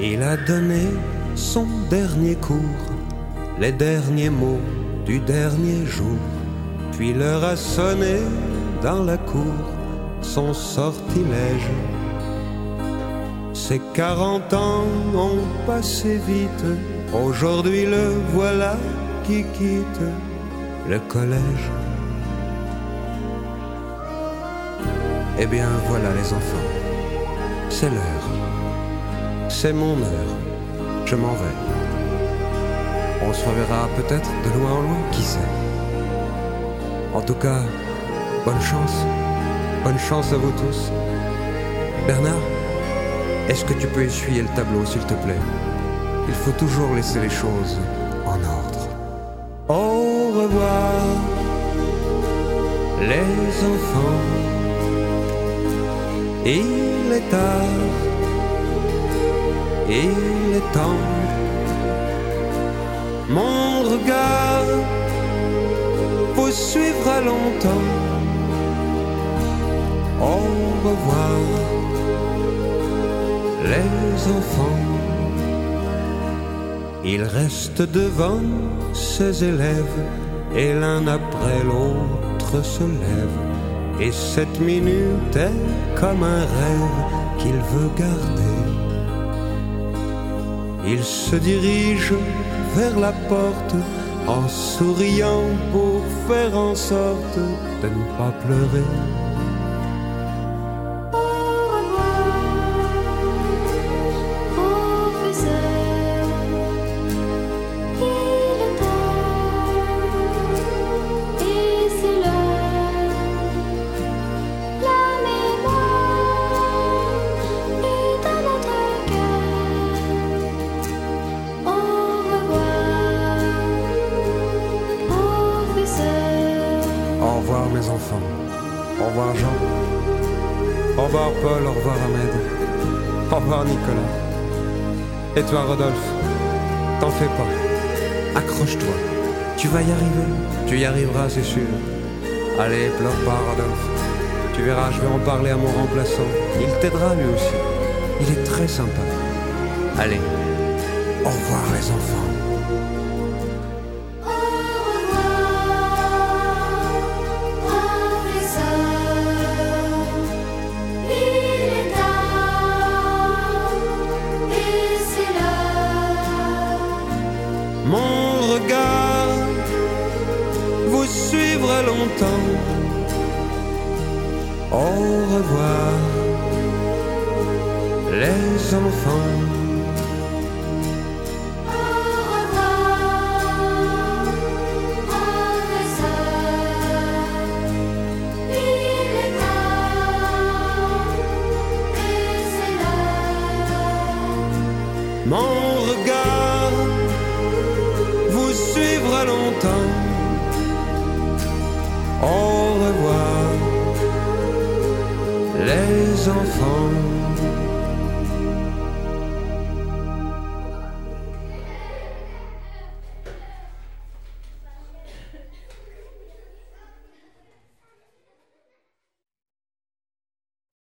Il a donné son dernier cours, les derniers mots du dernier jour. Puis l'heure a sonné dans la cour, son sortilège. Ses 40 ans ont passé vite, aujourd'hui le voilà qui quitte le collège. Eh bien voilà les enfants, c'est l'heure, c'est mon heure, je m'en vais. On se reverra peut-être de loin en loin, qui sait. En tout cas, bonne chance à vous tous. Bernard, est-ce que tu peux essuyer le tableau s'il te plaît? Il faut toujours laisser les choses en ordre. Au revoir, les enfants. Il est tard, il est temps. Mon regard vous suivra longtemps. Au revoir, les enfants. Il reste devant ses élèves et l'un après l'autre se lève. Et cette minute est comme un rêve qu'il veut garder. Il se dirige vers la porte en souriant pour faire en sorte de ne pas pleurer. Au revoir mes enfants, au revoir Jean, au revoir Paul, au revoir Ahmed, au revoir Nicolas. Et toi Rodolphe, t'en fais pas, accroche-toi, tu vas y arriver, tu y arriveras c'est sûr. Allez, pleure pas Rodolphe, tu verras, je vais en parler à mon remplaçant, il t'aidera lui aussi, il est très sympa. Allez, au revoir les enfants. Mon regard vous suivra longtemps. Au revoir, les enfants. Mon regard vous suivra longtemps. Au revoir, les enfants.